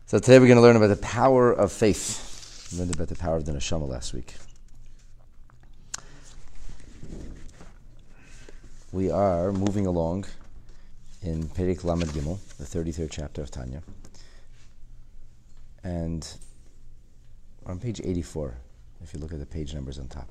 So today we're going to learn about the power of faith. We learned about the power of the neshama last week. We are moving along in Perek Lamed Gimel, the 33rd chapter of Tanya. And on page 84, if you look at the page numbers on top.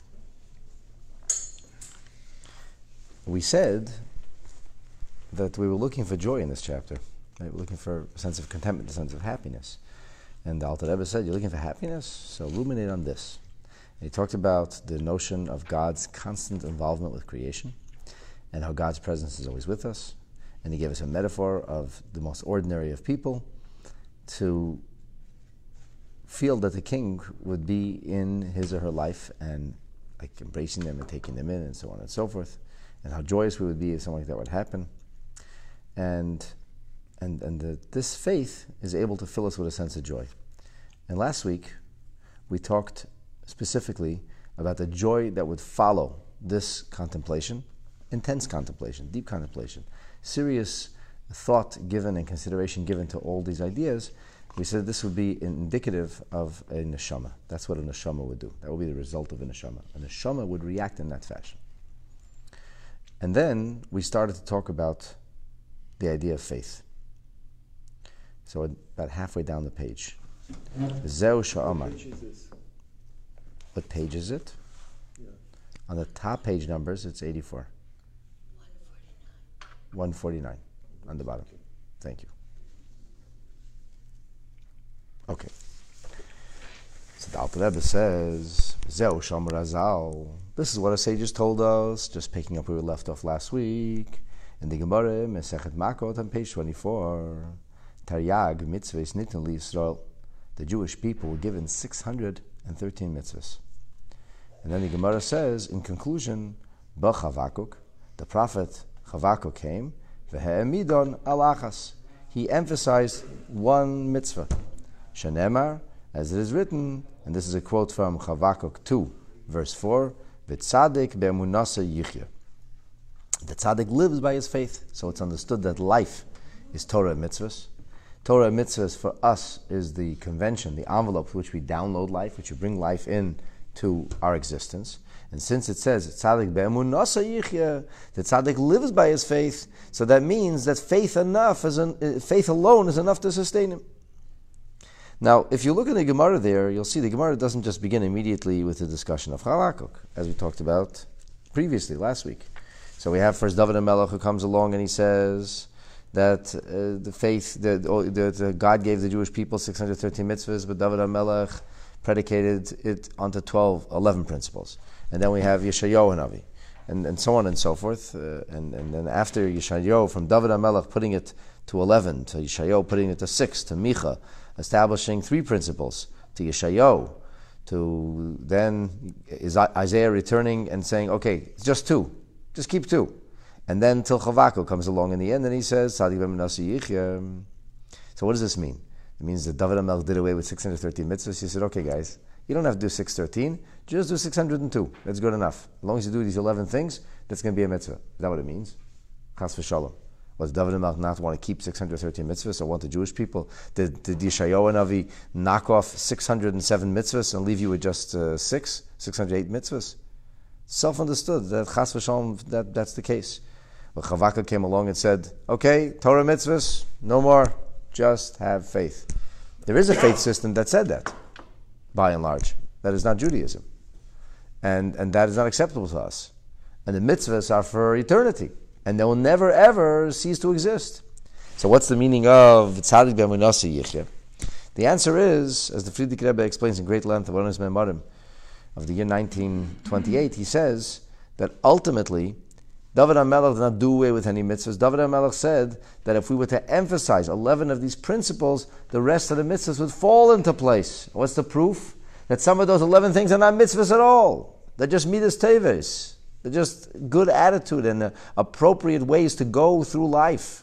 We said that we were looking for joy in this chapter. Right? We're looking for a sense of contentment, a sense of happiness. And the Alter Rebbe said, you're looking for happiness? So ruminate on this. And he talked about the notion of God's constant involvement with creation and how God's presence is always with us. And he gave us a metaphor of the most ordinary of people to feel that the king would be in his or her life and like embracing them and taking them in and so on and so forth. And how joyous we would be if something like that would happen. And this faith is able to fill us with a sense of joy. And last week, we talked specifically about the joy that would follow this contemplation, intense contemplation, deep contemplation, serious thought given and consideration given to all these ideas. We said this would be indicative of a neshama. That's what a neshama would do. That would be the result of a neshama. A neshama would react in that fashion. And then we started to talk about the idea of faith. So about halfway down the page. Zeu sha'amar. What page is it? Yeah. On the top page numbers, it's 84. 149 on the bottom. Thank you. Okay. So the Alter Rebbe says, Zeu sha'amar Razal. This is what our sages told us, just picking up where we left off last week. In the Gemara, Mesechet Makot, on page 24, Taryag mitzvahs nitten li Yisrael. The Jewish people were given 613 mitzvahs. And then the Gemara says, in conclusion, Ba Chavakuk, the prophet Chavakuk came, V'he'emidon alachas. He emphasized one mitzvah. Shenemar, as it is written, and this is a quote from Chavakuk 2, verse 4, V'tzadik be'emunasa yichya. The tzaddik lives by his faith, so it's understood that life is Torah and mitzvahs. Torah and mitzvahs for us is the convention, the envelope through which we download life, which we bring life in to our existence. And since it says tzaddik be'emunasa yichya, the tzaddik lives by his faith, so that means that faith alone is enough to sustain him. Now, if you look at the Gemara there, you'll see the Gemara doesn't just begin immediately with the discussion of Chavakuk, as we talked about previously last week. So we have first David HaMelech who comes along and he says that the faith, that God gave the Jewish people 613 mitzvahs, but David HaMelech predicated it onto 11 principles. And then we have Yeshayahu Hanavi, and so on and so forth. And then after Yeshayahu, from David HaMelech putting it to 11, to Yeshayahu putting it to 6, to Micha, establishing 3 principles, to Yeshayahu, to then is Isaiah returning and saying, okay, it's just 2. Just keep 2. And then till Chavakuk comes along in the end and he says, Tzadik be'emunasa yichya. So what does this mean? It means that David HaMelech did away with 613 mitzvahs. He said, okay guys, you don't have to do 613, just do 602. That's good enough. As long as you do these 11 things, that's going to be a mitzvah. Is that what it means? Chas v'shalom. Was David HaMelech not want to keep 613 mitzvahs, or want the Jewish people? Did Yeshayahu Hanavi knock off 607 mitzvahs and leave you with just 608 mitzvahs? Self-understood that Chas v'shalom, that's the case. But Chavakuk came along and said, okay, Torah mitzvahs, no more, just have faith. There is a faith system that said that, by and large. That is not Judaism. And that is not acceptable to us. And the mitzvahs are for eternity. And they will never ever cease to exist. So what's the meaning of Tzadik be'emunasa yichya? The answer is, as the Frierdiker Rebbe explains in great length of Onos Me'amarim of the year 1928, he says that ultimately David HaMelech did not do away with any mitzvahs. David HaMelech said that if we were to emphasize 11 of these principles, the rest of the mitzvahs would fall into place. What's the proof? That some of those 11 things are not mitzvahs at all. They're just midas teves. They're just good attitude and appropriate ways to go through life.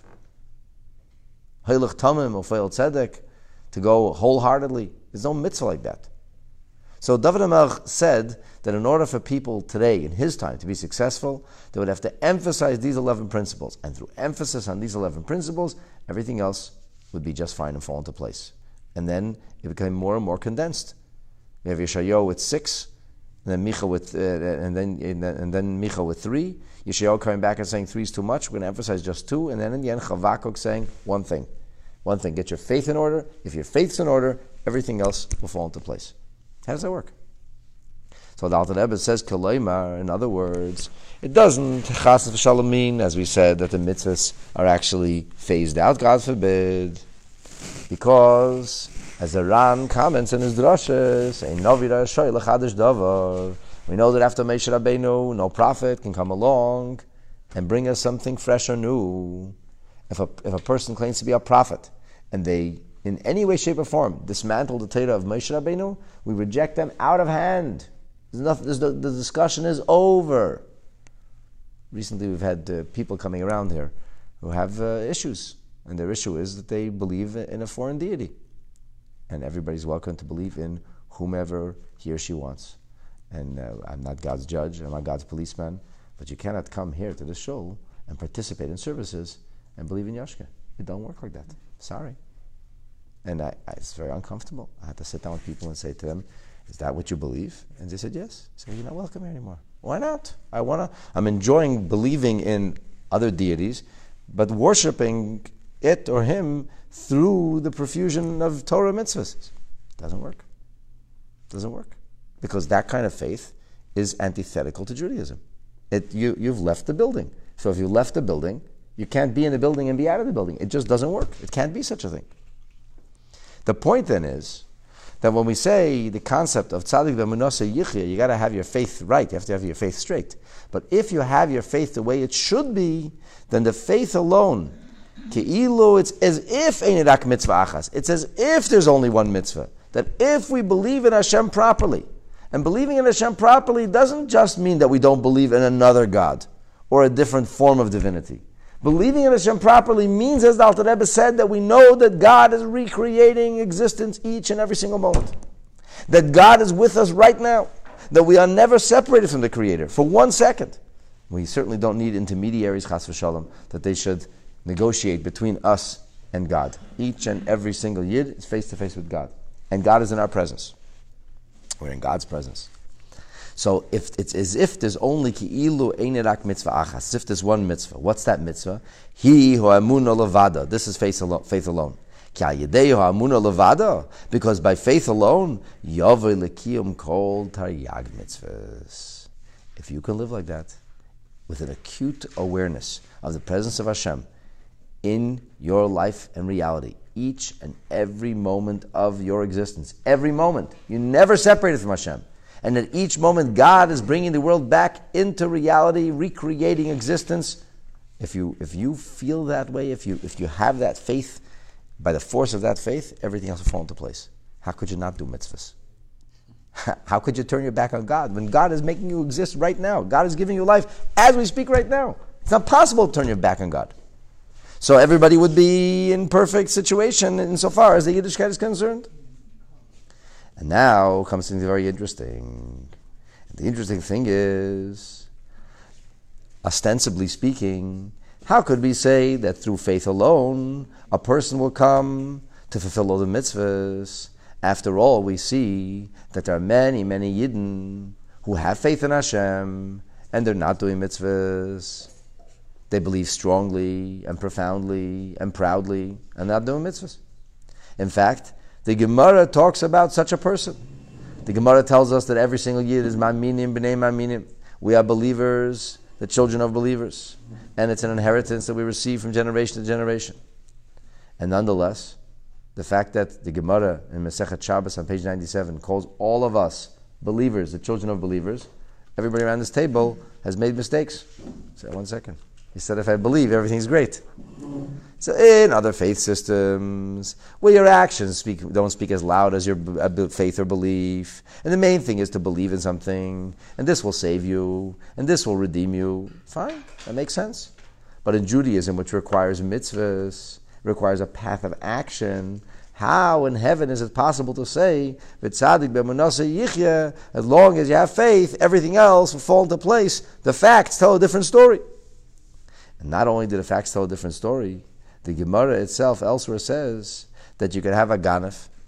Heilich tamim, ufeil tzedek, to go wholeheartedly. There's no mitzvah like that. So David HaMelech said that in order for people today, in his time, to be successful, they would have to emphasize these 11 principles. And through emphasis on these 11 principles, everything else would be just fine and fall into place. And then it became more and more condensed. We have Yeshayahu with 6, and then Micha with and then Micha with 3. Yeshayahu coming back and saying 3 is too much. We're going to emphasize just 2, and then in the end Chavakuk saying one thing. One thing. Get your faith in order. If your faith's in order, everything else will fall into place. How does that work? So the Alter Rebbe says Kaleimar. In other words, it doesn't Chas v'Shalom mean, as we said, that the mitzvahs are actually phased out. God forbid, because as the Ran comments in his drashes, we know that after Moshe Rabbeinu, no prophet can come along and bring us something fresh or new. If a person claims to be a prophet and they, in any way, shape, or form, dismantle the Torah of Moshe Rabbeinu, we reject them out of hand. The discussion is over. Recently, we've had people coming around here who have issues, and their issue is that they believe in a foreign deity. And everybody's welcome to believe in whomever he or she wants. And I'm not God's judge, I'm not God's policeman, but you cannot come here to the show and participate in services and believe in Yashka. It don't work like that. Sorry. And it's very uncomfortable. I had to sit down with people and say to them, is that what you believe? And they said, yes. I said, you're not welcome here anymore. Why not? I'm enjoying believing in other deities, but worshiping it or him through the profusion of Torah mitzvahs. Doesn't work. Doesn't work. Because that kind of faith is antithetical to Judaism. You've left the building. So if you left the building, you can't be in the building and be out of the building. It just doesn't work. It can't be such a thing. The point then is that when we say the concept of tzaddik v'emunah yichya, you got to have your faith right. You have to have your faith straight. But if you have your faith the way it should be, then the faith alone, ke'ilu, it's as if ein rak mitzvah achas. It's as if there's only one mitzvah. That if we believe in Hashem properly, and believing in Hashem properly doesn't just mean that we don't believe in another God or a different form of divinity. Believing in Hashem properly means, as the Alter Rebbe said, that we know that God is recreating existence each and every single moment. That God is with us right now. That we are never separated from the Creator for 1 second. We certainly don't need intermediaries, chas v'shalom, that they should negotiate between us and God. Each and every single yid is face to face with God. And God is in our presence. We're in God's presence. So if it's as if there's only ki'ilu ein rak mitzvah achas, as if there's one mitzvah. What's that mitzvah? Hi ha'emunah levada. This is faith alone. Ki al yedei ha'emunah levada. Because by faith alone, yavei lekiyum kol taryag mitzvahs. If you can live like that, with an acute awareness of the presence of Hashem in your life and reality, each and every moment of your existence, every moment, you're never separated from Hashem. And at each moment, God is bringing the world back into reality, recreating existence. If you feel that way, if you have that faith, by the force of that faith, everything else will fall into place. How could you not do mitzvahs? How could you turn your back on God when God is making you exist right now? God is giving you life as we speak right now. It's not possible to turn your back on God. So everybody would be in perfect situation insofar as the Yiddishkeit is concerned. And now comes something very interesting. And the interesting thing is, ostensibly speaking, how could we say that through faith alone, a person will come to fulfill all the mitzvahs? After all, we see that there are many, many Yidden who have faith in Hashem, and they're not doing mitzvahs. They believe strongly and profoundly and proudly, and not doing mitzvahs. In fact, the Gemara talks about such a person. The Gemara tells us that every single Yid is ma'minim b'nei ma'minim. We are believers, the children of believers. And it's an inheritance that we receive from generation to generation. And nonetheless, the fact that the Gemara in Masechet Shabbos on page 97 calls all of us believers, the children of believers, everybody around this table has made mistakes. Say, 1 second. He said, if I believe, everything's great. So in other faith systems, where your actions don't speak as loud as your faith or belief, and the main thing is to believe in something, and this will save you, and this will redeem you, fine, that makes sense. But in Judaism, which requires mitzvahs, requires a path of action, how in heaven is it possible to say, v'tzadik b'emunah yichya, as long as you have faith, everything else will fall into place? The facts tell a different story. And not only do the facts tell a different story, the Gemara itself elsewhere says that you can have a ganef,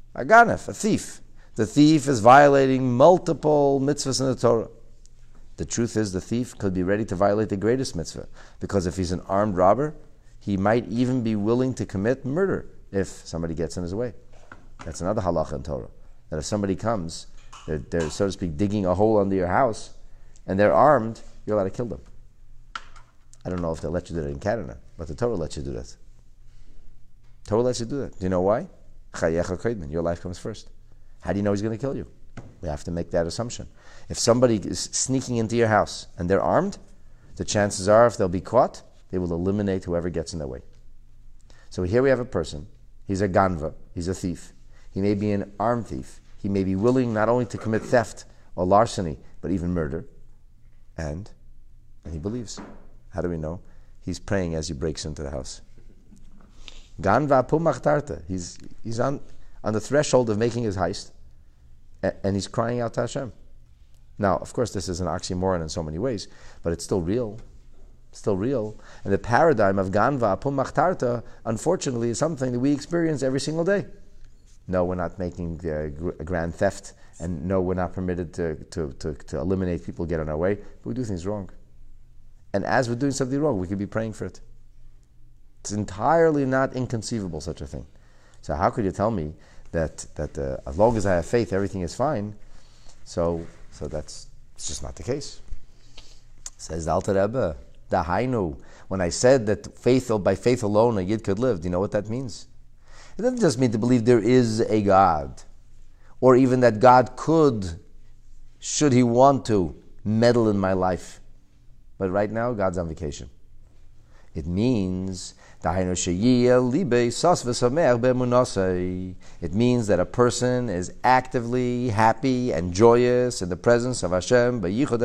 A ganef, a thief. The thief is violating multiple mitzvahs in the Torah. The truth is the thief could be ready to violate the greatest mitzvah, because if he's an armed robber, he might even be willing to commit murder if somebody gets in his way. That's another halacha in Torah, that if somebody comes, they're so to speak digging a hole under your house, and they're armed, you're allowed to kill them. I don't know if they'll let you do that in Canada, but the Torah lets you do that. Torah lets you do that. Do you know why? Your life comes first. How do you know he's going to kill you? We have to make that assumption. If somebody is sneaking into your house and they're armed, the chances are if they'll be caught, they will eliminate whoever gets in their way. So here we have a person. He's a ganva. He's a thief. He may be an armed thief. He may be willing not only to commit theft or larceny, but even murder. And he believes. How do we know? He's praying as he breaks into the house. Ganva pumachtarta. He's on the threshold of making his heist, and he's crying out to Hashem. Now, of course, this is an oxymoron in so many ways, but it's still real. Still real. And the paradigm of ganva pumachtarta, unfortunately, is something that we experience every single day. No, we're not making a grand theft, and no, we're not permitted to eliminate people who get on our way, but we do things wrong. And as we're doing something wrong, we could be praying for it. It's entirely not inconceivable, such a thing. So how could you tell me that as long as I have faith, everything is fine? So it's just not the case. Says the Alter Rebbe, Dahainu, when I said that by faith alone a Yid could live, do you know what that means? It doesn't just mean to believe there is a God, or even that God could, should he want to, meddle in my life. But right now, God's on vacation. It means it means that a person is actively happy and joyous in the presence of Hashem.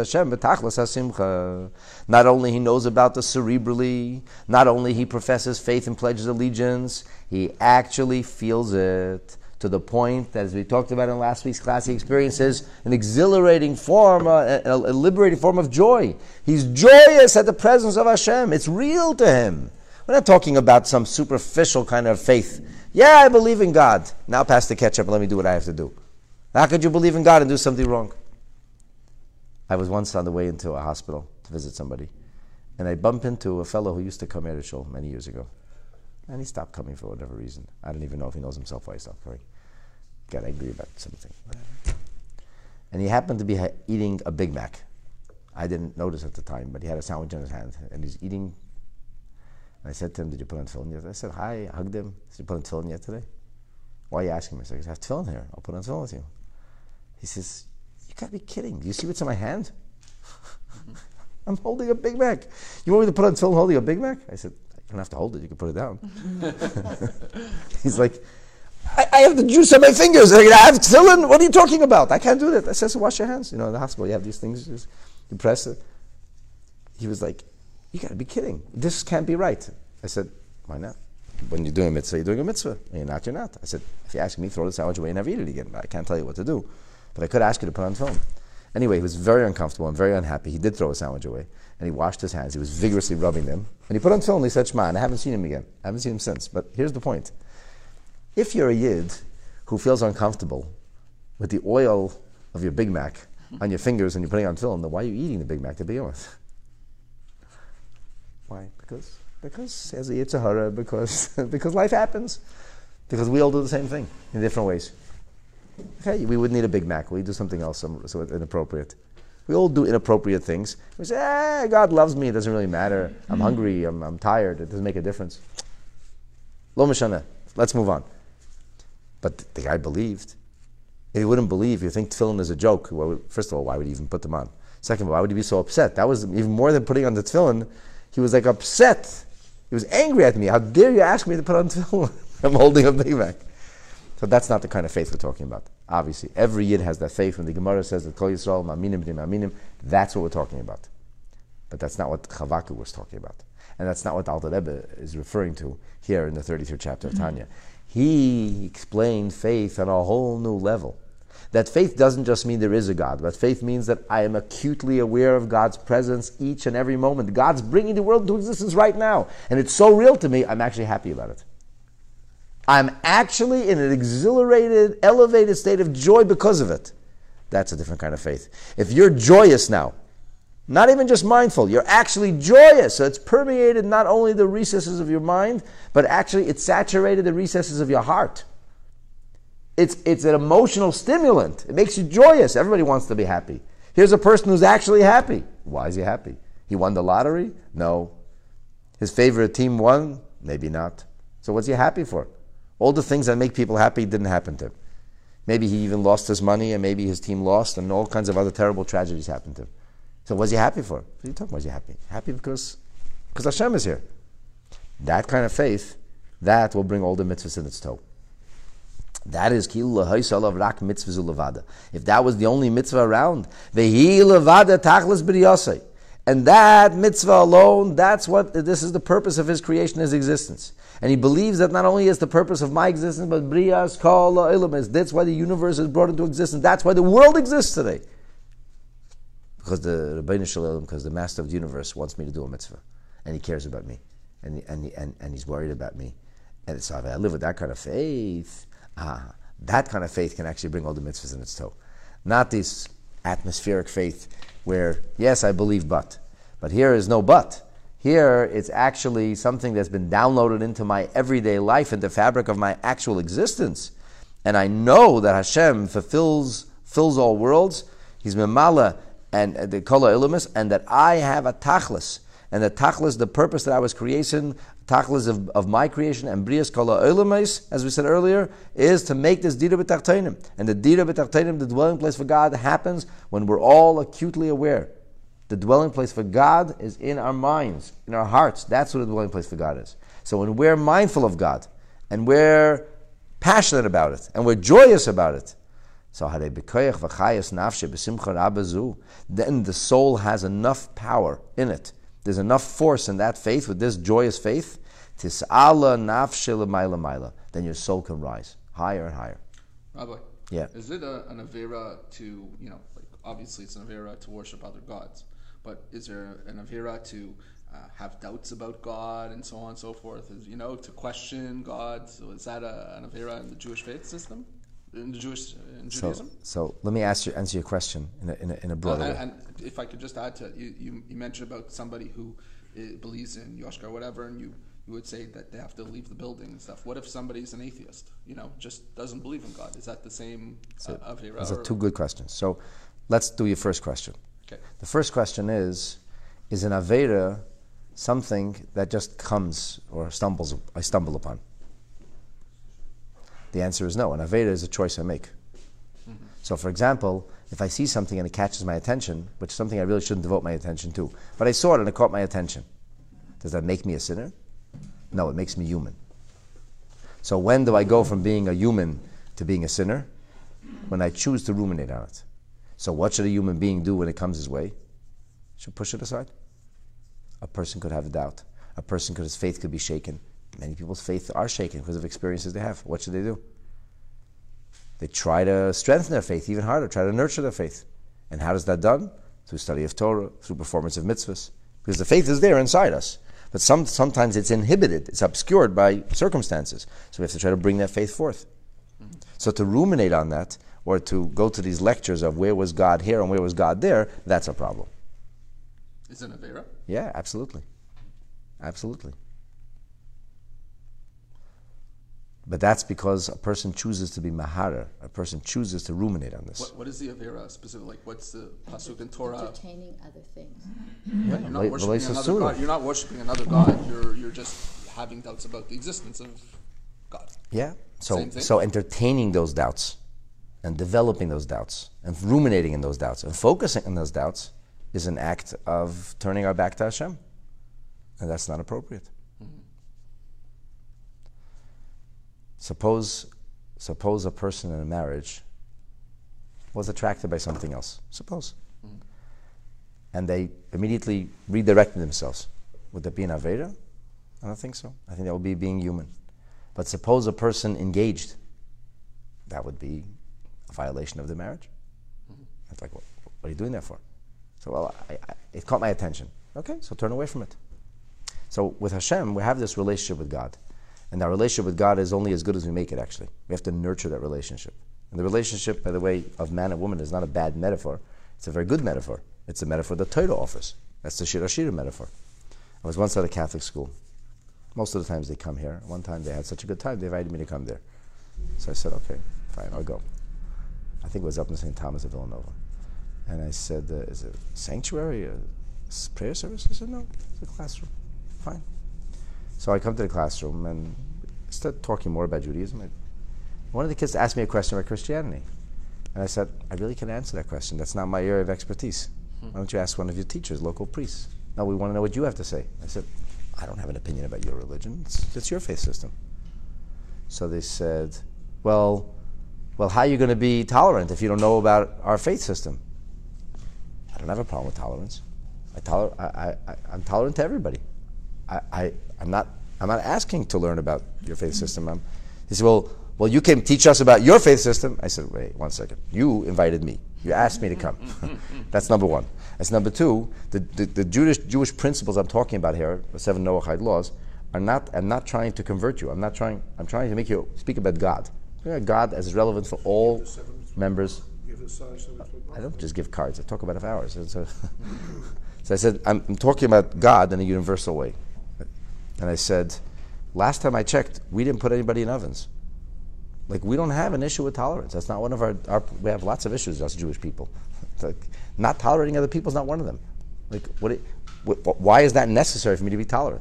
Not only he knows about the cerebrally, not only he professes faith and pledges allegiance, he actually feels it to the point that, as we talked about in last week's class, he experiences an exhilarating form, a liberating form of joy. He's joyous at the presence of Hashem. It's real to him. We're not talking about some superficial kind of faith. Yeah, I believe in God. Now pass the ketchup and let me do what I have to do. How could you believe in God and do something wrong? I was once on the way into a hospital to visit somebody, and I bumped into a fellow who used to come here to shul many years ago. And he stopped coming for whatever reason. I don't even know if he knows himself why he stopped coming. Got angry about something. And he happened to be eating a Big Mac. I didn't notice at the time, but he had a sandwich in his hand, and he's eating. And I said to him, "Did you put on tefillin yet?" I said, "Hi," I hugged him. "Did you put on tefillin yet today?" "Why are you asking me?" I said, "I have tefillin here. I'll put on tefillin with you." He says, "You gotta be kidding. Do you see what's in my hand?" "I'm holding a Big Mac. You want me to put on tefillin holding a Big Mac?" I said, "You don't have to hold it. You can put it down." He's like, I have the juice on my fingers. I have tefillin. What are you talking about? I can't do that. I said, "So wash your hands." In the hospital, you have these things. You press it. He was like, "You got to be kidding. This can't be right." I said, "Why not? When you're doing a mitzvah, you're doing a mitzvah. When you're not, you're not." I said, "If you ask me, throw the sandwich away and never eat it again. I can't tell you what to do. But I could ask you to put on tefillin." Anyway, he was very uncomfortable and very unhappy. He did throw a sandwich away. And he washed his hands. He was vigorously rubbing them. And he put on tefillin. He said, "Shema." And I haven't seen him again. I haven't seen him since. But here's the point. If you're a Yid who feels uncomfortable with the oil of your Big Mac on your fingers and you're putting on tefillin, then why are you eating the Big Mac to begin with? Why? Because as a Yetzer Hara, because life happens. Because we all do the same thing in different ways. Okay, we wouldn't eat a Big Mac. We do something else so inappropriate. We all do inappropriate things. We say, God loves me. It doesn't really matter. I'm hungry. I'm tired. It doesn't make a difference. Lo mishana. Let's move on. But the guy believed. If he wouldn't believe, you think tefillin is a joke. Well, first of all, why would he even put them on? Second of all, why would he be so upset? That was even more than putting on the tefillin. He was like upset. He was angry at me. How dare you ask me to put on tefillin? I'm holding a Big Mac. So that's not the kind of faith we're talking about. Obviously, every Yid has that faith. When the Gemara says that Kol Yisrael ma'aminim b'nei ma'aminim, that's what we're talking about. But that's not what Chavaku was talking about. And that's not what Alter Rebbe is referring to here in the 33rd chapter of Tanya. He explained faith on a whole new level. That faith doesn't just mean there is a God, but faith means that I am acutely aware of God's presence each and every moment. God's bringing the world into existence right now. And it's so real to me, I'm actually happy about it. I'm actually in an exhilarated, elevated state of joy because of it. That's a different kind of faith. If you're joyous now, not even just mindful, you're actually joyous. So it's permeated not only the recesses of your mind, but actually it's saturated the recesses of your heart. It's an emotional stimulant. It makes you joyous. Everybody wants to be happy. Here's a person who's actually happy. Why is he happy? He won the lottery? No. His favorite team won? Maybe not. So what's he happy for? All the things that make people happy didn't happen to him. Maybe he even lost his money, and maybe his team lost, and all kinds of other terrible tragedies happened to him. So what's he happy for? What are you talking about? Is he happy? Happy because Hashem is here. That kind of faith, that will bring all the mitzvahs in its toe. That is kilu lahaysa rak mitzvah levada. If that was the only mitzvah around, vehi levada tachlis b'riyasei, and that mitzvah alone, this is the purpose of his creation, his existence. And he believes that not only is the purpose of my existence, but briyas kol ha'olam. That's why the universe is brought into existence. That's why the world exists today. Because the Rebbeinu Shalom, because the Master of the universe wants me to do a mitzvah, and he cares about me, and he's worried about me, and so I live with that kind of faith. That kind of faith can actually bring all the mitzvahs in its toe, not this atmospheric faith where yes, I believe, but here is no but. Here it's actually something that's been downloaded into my everyday life, into the fabric of my actual existence, and I know that Hashem fills all worlds. He's memala and the kol ha'olamus, and that I have a tachlis, and the tachlis, the purpose that I was creating, tachlis of my creation, and brias kol ha'olamus, as we said earlier, is to make this dira b'tachtonim. And the dira b'tachtonim, the dwelling place for God, happens when we're all acutely aware. The dwelling place for God is in our minds, in our hearts. That's what the dwelling place for God is. So when we're mindful of God, and we're passionate about it, and we're joyous about it, so then the soul has enough power in it. There's enough force in that faith, with this joyous faith, then your soul can rise higher and higher. Rabbi, yeah. Is it an avera to, like obviously it's an avera to worship other gods, but is there an avera to have doubts about God and so on and so forth? To question God. So is that an avera in the Jewish faith system? In Judaism? So let me answer your question in a broader way. And if I could just add to it, you mentioned about somebody who believes in Yoshka or whatever, and you would say that they have to leave the building and stuff. What if somebody's an atheist, just doesn't believe in God? Is that the same avera? Those are two good questions. So let's do your first question. Okay. The first question is an avera something that just comes or I stumble upon? The answer is no. An avera is a choice I make. Mm-hmm. So, for example, if I see something and it catches my attention, which is something I really shouldn't devote my attention to, but I saw it and it caught my attention, does that make me a sinner? No, it makes me human. So when do I go from being a human to being a sinner? When I choose to ruminate on it. So what should a human being do when it comes his way? Should push it aside. A person could have a doubt. His faith could be shaken. Many people's faith are shaken because of experiences they have. What should they do? They try to strengthen their faith even harder, try to nurture their faith. And how is that done? Through study of Torah, through performance of mitzvahs. Because the faith is there inside us. But sometimes it's inhibited, it's obscured by circumstances. So we have to try to bring that faith forth. Mm-hmm. So to ruminate on that, or to go to these lectures of where was God here and where was God there, that's a problem. Is it an avera? Yeah, absolutely. Absolutely. But that's because a person chooses to be maharer. A person chooses to ruminate on this. What is the avera specifically? Like, what's the pasuk in Torah? Entertaining other things. Yeah, you're not worshiping another God. You're not worshiping another God. You're just having doubts about the existence of God. Yeah. So entertaining those doubts, and developing those doubts, and ruminating in those doubts, and focusing on those doubts, is an act of turning our back to Hashem, and that's not appropriate. Suppose a person in a marriage was attracted by something else. Suppose. Mm-hmm. And they immediately redirected themselves. Would that be an avera? I don't think so. I think that would be being human. But suppose a person engaged. That would be a violation of the marriage. Mm-hmm. It's like, what are you doing that for? So, well, it caught my attention. Okay, so turn away from it. So with Hashem, we have this relationship with God. And our relationship with God is only as good as we make it, actually. We have to nurture that relationship. And the relationship, by the way, of man and woman is not a bad metaphor. It's a very good metaphor. It's a metaphor the Torah offers. That's the Shir Hashira metaphor. I was once at a Catholic school. Most of the times they come here. One time they had such a good time, they invited me to come there. So I said, okay, fine, I'll go. I think it was up in St. Thomas of Villanova. And I said, is it a sanctuary, a prayer service? I said, no, it's a classroom. Fine. So I come to the classroom and start talking more about Judaism. One of the kids asked me a question about Christianity. And I said, I really can't answer that question. That's not my area of expertise. Why don't you ask one of your teachers, local priests? No, we want to know what you have to say. I said, I don't have an opinion about your religion. It's your faith system. So they said, well, how are you going to be tolerant if you don't know about our faith system? I don't have a problem with tolerance. I'm tolerant to everybody. I'm not asking to learn about your faith system. He said, well, you can teach us about your faith system. I said, wait, 1 second. You invited me. You asked me to come. That's number one. That's number two. The Jewish principles I'm talking about here, the 7 Noahide laws, I'm not trying to convert you. I'm trying to make you speak about God. God as relevant for all members. I don't just give cards. I talk about it for hours. So I said, I'm talking about God in a universal way. And I said, last time I checked, we didn't put anybody in ovens. Like, we don't have an issue with tolerance. That's not one of our we have lots of issues, us Jewish people. Like, not tolerating other people is not one of them. Like, why is that necessary for me to be tolerant?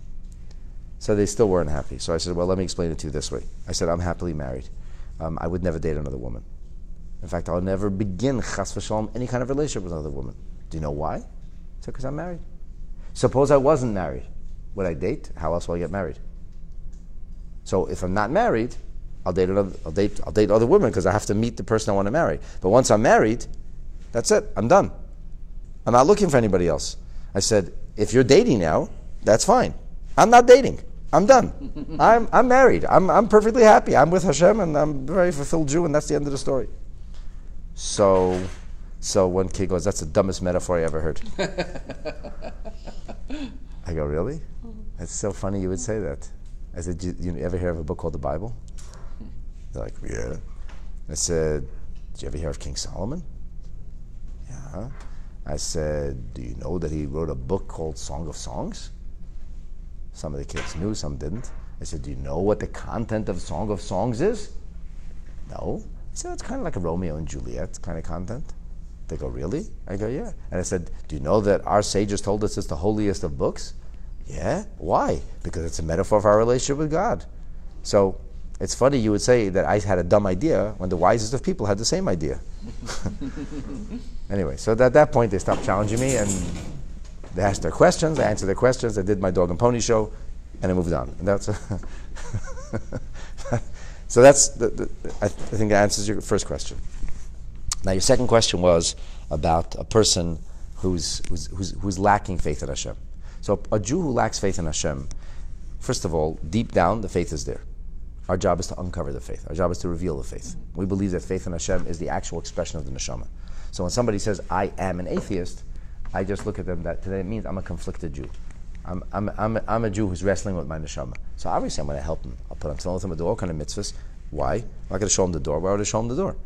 So they still weren't happy. So I said, well, let me explain it to you this way. I said, I'm happily married. I would never date another woman. In fact, I'll never begin, chas v'shalom, any kind of relationship with another woman. Do you know why? I said, because I'm married. Suppose I wasn't married. Would I date? How else will I get married? So if I'm not married, I'll date other women because I have to meet the person I want to marry. But once I'm married, that's it. I'm done. I'm not looking for anybody else. I said, if you're dating now, that's fine. I'm not dating. I'm done. I'm married. I'm perfectly happy. I'm with Hashem and I'm a very fulfilled Jew, and that's the end of the story. So one kid goes, that's the dumbest metaphor I ever heard. I go, really? That's so funny you would say that. I said, you ever hear of a book called the Bible? They're like, yeah. I said, did you ever hear of King Solomon? Yeah. I said, do you know that he wrote a book called Song of Songs? Some of the kids knew, some didn't. I said, do you know what the content of Song of Songs is? No. I said, it's kind of like a Romeo and Juliet kind of content. They go, really? I go, yeah. And I said, do you know that our sages told us it's the holiest of books? Yeah. Why? Because it's a metaphor of our relationship with God. So it's funny you would say that I had a dumb idea when the wisest of people had the same idea. Anyway, so at that point they stopped challenging me and they asked their questions, I answered their questions, I did my dog and pony show, and I moved on. And that's so that's I think that answers your first question. Now your second question was about a person who's lacking faith in Hashem. So a Jew who lacks faith in Hashem, first of all, deep down the faith is there. Our job is to uncover the faith. Our job is to reveal the faith. We believe that faith in Hashem is the actual expression of the neshama. So when somebody says, I am an atheist, I just look at them, that today it means I'm a conflicted Jew. I'm a Jew who's wrestling with my neshama. So obviously I'm going to help him. I'll put on tefillin with him, do all kind of mitzvahs. Why? I'm not going to show him the door. Why would I show him the door?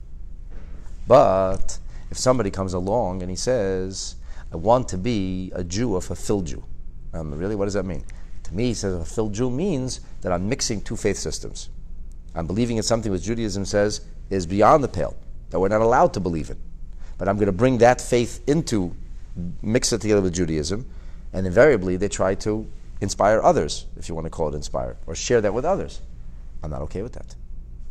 But if somebody comes along and he says, I want to be a Jew, a fulfilled Jew. Really, what does that mean? To me, he says a fulfilled Jew means that I'm mixing two faith systems. I'm believing in something which Judaism says is beyond the pale, that we're not allowed to believe in. But I'm going to bring that faith mix it together with Judaism, and invariably they try to inspire others, if you want to call it inspire, or share that with others. I'm not okay with that.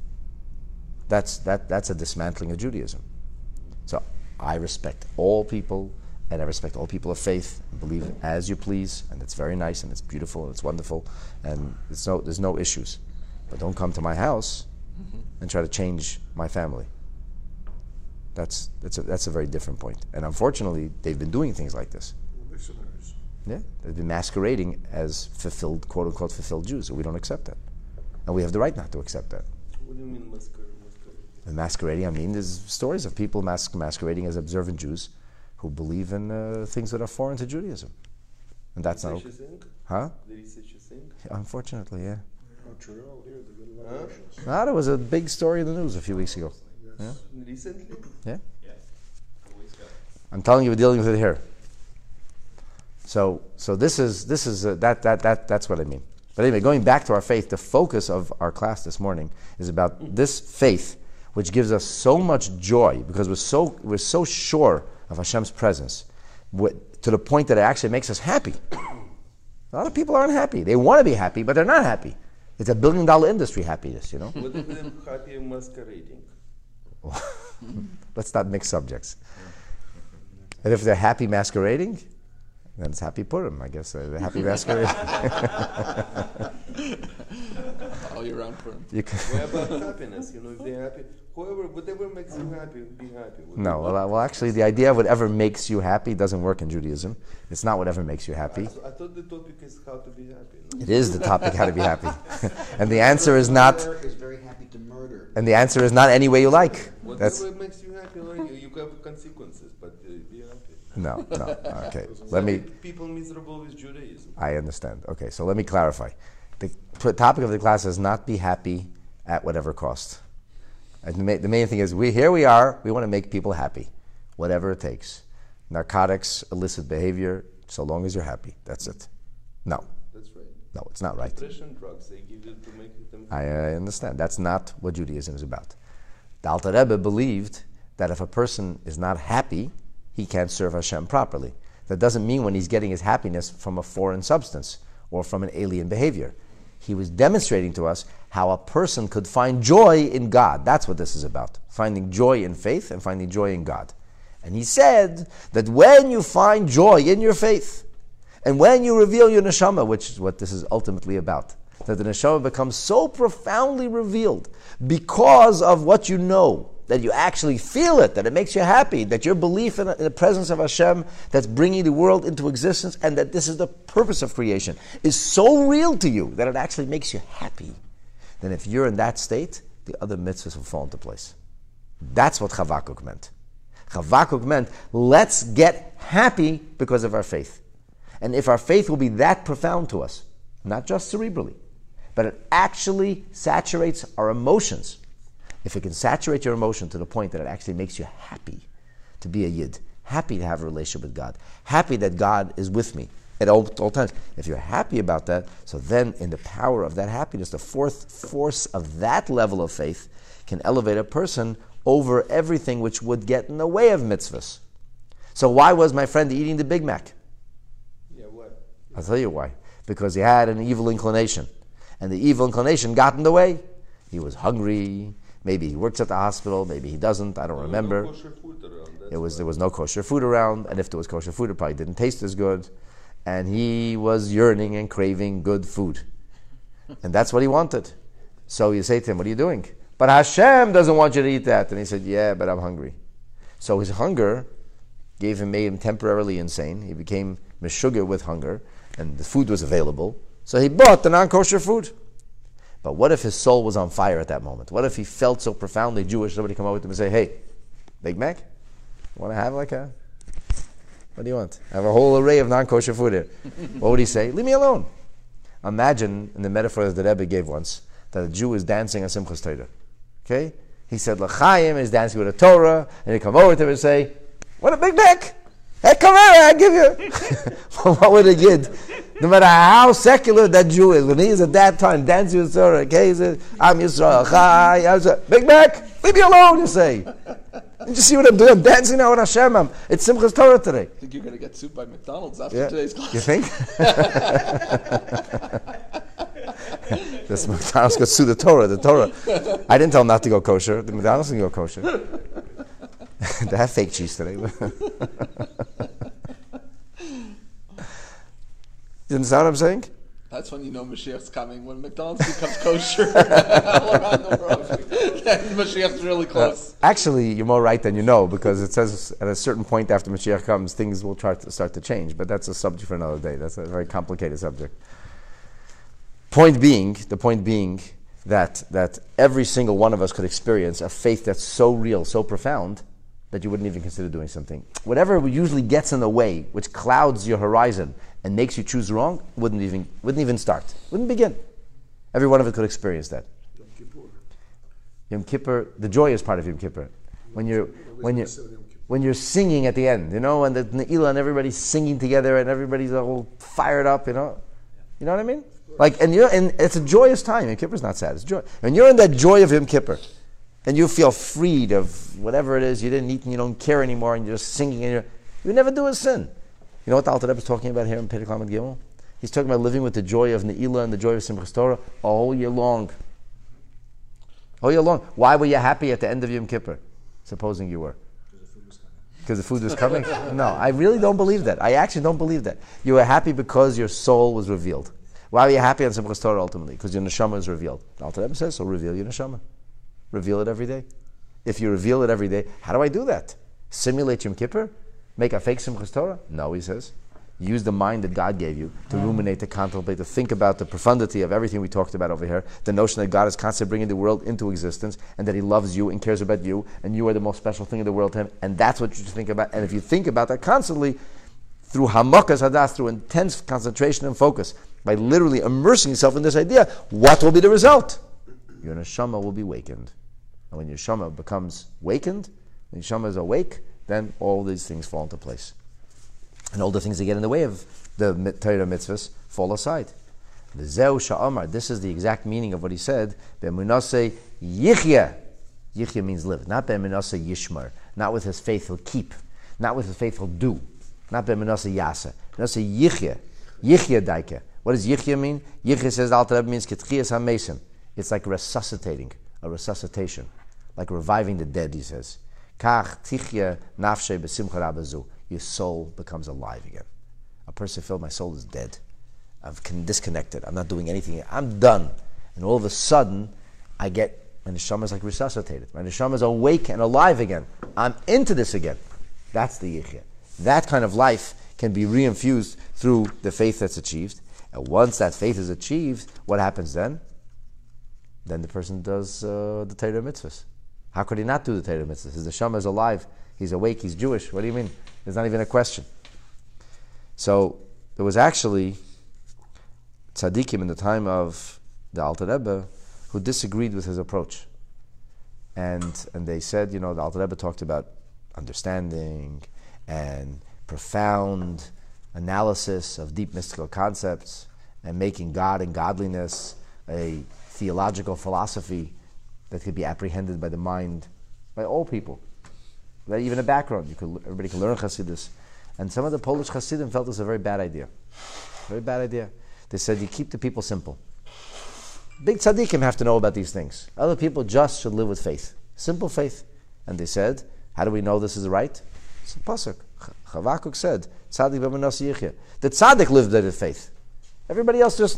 That's a dismantling of Judaism. So I respect all people, and I respect all people of faith, and believe as you please, and it's very nice, and it's beautiful, and it's wonderful, and there's no issues. But don't come to my house and try to change my family. That's a very different point. And unfortunately, they've been doing things like this. Missionaries. Yeah, they've been masquerading as fulfilled, quote unquote, fulfilled Jews. So we don't accept that, and we have the right not to accept that. What do you mean masquerading? And masquerading, I mean, there's stories of people masquerading as observant Jews who believe in things that are foreign to Judaism, and that's not okay. Huh? There is such a thing? Unfortunately, yeah. Montreal here, they got a lot Huh? of Russians. No, there was a big story in the news a few weeks ago. Yeah. Recently? Yeah. I'm telling you, we're dealing with it here. So this is that's what I mean. But anyway, going back to our faith, the focus of our class this morning is about this faith, which gives us so much joy because we're so sure of Hashem's presence, to the point that it actually makes us happy. A lot of people aren't happy. They want to be happy, but they're not happy. It's a $1 billion industry happiness, you know. What if they're happy masquerading? Let's not mix subjects. And if they're happy masquerading, then it's happy Purim, I guess. They're happy masquerading. All year round for him. What about happiness? If they're happy, whatever makes you happy, be happy. No, well, actually, the idea of whatever makes you happy doesn't work in Judaism. It's not whatever makes you happy. I thought the topic is how to be happy. No? It is the topic, how to be happy. And the answer is not. Is very happy to murder. And the answer is not any way you like. Whatever makes you happy, you have consequences, but be happy. No. Okay, People miserable with Judaism. I understand. Okay, so let me clarify. The topic of the class is not be happy at whatever cost. And the main thing is, we want to make people happy, whatever it takes. Narcotics, illicit behavior, so long as you're happy. That's it. No. That's right. No, it's not right. Depression drugs, they give it to make them I understand. That's not what Judaism is about. The Alter Rebbe believed that if a person is not happy, he can't serve Hashem properly. That doesn't mean when he's getting his happiness from a foreign substance or from an alien behavior. He was demonstrating to us how a person could find joy in God. That's what this is about. Finding joy in faith and finding joy in God. And he said that when you find joy in your faith, and when you reveal your neshama, which is what this is ultimately about, that the neshama becomes so profoundly revealed because of what you know, that you actually feel it, that it makes you happy, that your belief in the presence of Hashem that's bringing the world into existence and that this is the purpose of creation is so real to you that it actually makes you happy. Then if you're in that state, the other mitzvahs will fall into place. That's what Chavakuk meant. Chavakuk meant, let's get happy because of our faith. And if our faith will be that profound to us, not just cerebrally, but it actually saturates our emotions. If it can saturate your emotion to the point that it actually makes you happy to be a Yid, happy to have a relationship with God, happy that God is with me at all times. If you're happy about that, so then in the power of that happiness, the fourth force of that level of faith can elevate a person over everything which would get in the way of mitzvahs. So why was my friend eating the Big Mac? Yeah, what? I'll tell you why. Because he had an evil inclination. And the evil inclination got in the way. He was hungry. Maybe he works at the hospital. Maybe he doesn't. I don't remember. No kosher food around, There was no kosher food around. And if there was kosher food, it probably didn't taste as good. And he was yearning and craving good food. And that's what he wanted. So you say to him, what are you doing? But Hashem doesn't want you to eat that. And he said, yeah, but I'm hungry. So his hunger made him temporarily insane. He became meshuggah with hunger. And the food was available. So he bought the non-kosher food. But what if his soul was on fire at that moment? What if he felt so profoundly Jewish, somebody come over to him and say, hey, Big Mac, you want to have what do you want? I have a whole array of non-kosher food here. What would he say? Leave me alone. Imagine, in the metaphor that the Rebbe gave once, that a Jew is dancing a Simchas Torah. Okay? He said, L'chaim is dancing with a Torah, and he'd come over to him and say, what a Big Mac! Hey, come here, I'll give you. What would a Yid? No matter how secular that Jew is, when he is at that time dancing with Torah, okay, he says, I'm Yisrael, Chai, Big Mac, leave me alone, you say. Did you see what I'm doing? I'm dancing now with Hashem. It's Simchas Torah today. I think you're going to get sued by McDonald's after today's class. You think? This McDonald's got sue the Torah. I didn't tell them not to go kosher. The McDonald's didn't go kosher. They have fake cheese today. You understand what I'm saying? That's when you know Mashiach's coming, when McDonald's becomes kosher all around the world. Mashiach's really close. Actually, you're more right than you know, because it says at a certain point after Mashiach comes, things will start to change. But that's a subject for another day. That's a very complicated subject. The point being that every single one of us could experience a faith that's so real, so profound, that you wouldn't even consider doing something. Whatever usually gets in the way, which clouds your horizon, and makes you choose wrong, wouldn't even start. Wouldn't begin. Every one of us could experience that. Yom Kippur, the joy is part of Yom Kippur. When you're singing at the end, and the Ne'ilah and everybody's singing together and everybody's all fired up, You know what I mean? And it's a joyous time. Yom Kippur's not sad, it's joy. And you're in that joy of Yom Kippur, and you feel freed of whatever it is you didn't eat and you don't care anymore, and you're just singing, and you never do a sin. You know what the Alter Rebbe is talking about here in Perek Lamed Gimel? He's talking about living with the joy of Ne'ilah and the joy of Simchas Torah all year long. All year long. Why were you happy at the end of Yom Kippur? Supposing you were. Because the food was coming? No, I really don't believe that. I actually don't believe that. You were happy because your soul was revealed. Why were you happy on Simchas Torah ultimately? Because your neshama is revealed. The Alter Rebbe says, so reveal your neshama. Reveal it every day. If you reveal it every day, how do I do that? Simulate Yom Kippur? Make a fake Simchas Torah? No, he says. Use the mind that God gave you to ruminate, to contemplate, to think about the profundity of everything we talked about over here. The notion that God is constantly bringing the world into existence and that He loves you and cares about you and you are the most special thing in the world to Him. And that's what you should think about. And if you think about that constantly, through hamakas hadas, through intense concentration and focus, by literally immersing yourself in this idea, what will be the result? Your neshama will be wakened. And when your neshama becomes wakened, when your neshama is awake, then all these things fall into place. And all the things that get in the way of the Torah mitzvahs fall aside. V'zeu sha'amar, this is the exact meaning of what he said, be'emunaseh yichya. Yichya means live. Not be'emunaseh yishmar. Not with his faith he'll keep. Not with his faith he'll do. Not be'emunaseh yasa. Be'emunaseh yichya. Yichya daike. What does yichya mean? Yichya, says the Alter Rebbe, means ketchiyas hamesim. It's like resuscitating, a resuscitation. Like reviving the dead, he says. Kach tichya nafshe b'simcha rabazu. Your soul becomes alive again. A person feels, my soul is dead. I've disconnected. I'm not doing anything. I'm done. And all of a sudden, my neshama is like resuscitated. My neshama is awake and alive again. I'm into this again. That's the yichya. That kind of life can be reinfused through the faith that's achieved. And once that faith is achieved, what happens then? Then the person does the Torah mitzvahs. How could he not do the Torah mitzvahs? His neshama is alive. He's awake. He's Jewish. What do you mean? There's not even a question. So there was actually tzaddikim in the time of the Alter Rebbe who disagreed with his approach, and they said, the Alter Rebbe talked about understanding and profound analysis of deep mystical concepts and making God and godliness a theological philosophy that could be apprehended by the mind, by all people. Without even a background, everybody can learn Chassidus. And some of the Polish Chassidim felt this was a very bad idea. Very bad idea. They said, you keep the people simple. Big tzaddikim have to know about these things. Other people just should live with faith. Simple faith. And they said, how do we know this is right? It's a pasuk. Chavakuk said, tzaddik b'manas yichya. The tzaddik lived with faith. Everybody else just...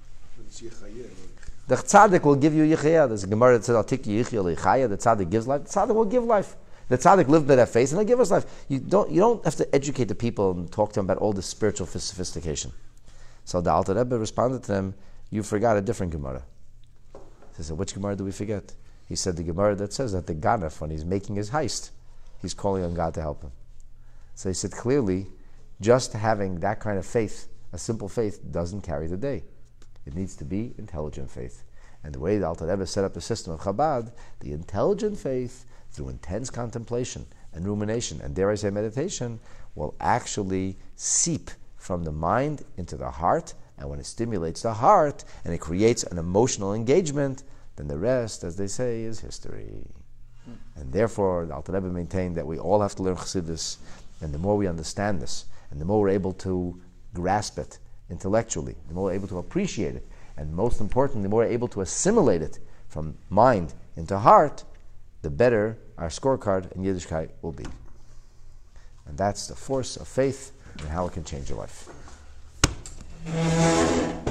The tzaddik will give you yichya. There's a Gemara that says, I'll take you yichya l'chaya. The tzaddik gives life. The tzaddik will give life. The tzaddik lived by that faith, and he'll give us life. You don't have to educate the people and talk to them about all this spiritual sophistication. So the Alter Rebbe responded to them, you forgot a different Gemara. He said, which Gemara do we forget? He said, the Gemara that says that the Ganef, when he's making his heist, he's calling on God to help him. So he said, clearly, just having that kind of faith, a simple faith, doesn't carry the day. It needs to be intelligent faith. And the way the Alter Rebbe set up the system of Chabad, the intelligent faith, through intense contemplation and rumination, and dare I say meditation, will actually seep from the mind into the heart, and when it stimulates the heart and it creates an emotional engagement, then the rest, as they say, is history. And therefore, the Alter Rebbe maintained that we all have to learn Chassidus, and the more we understand this, and the more we're able to grasp it intellectually, the more we're able to appreciate it, and most importantly, the more we're able to assimilate it from mind into heart, the better our scorecard in Yiddishkeit will be. And that's the force of faith and how it can change your life.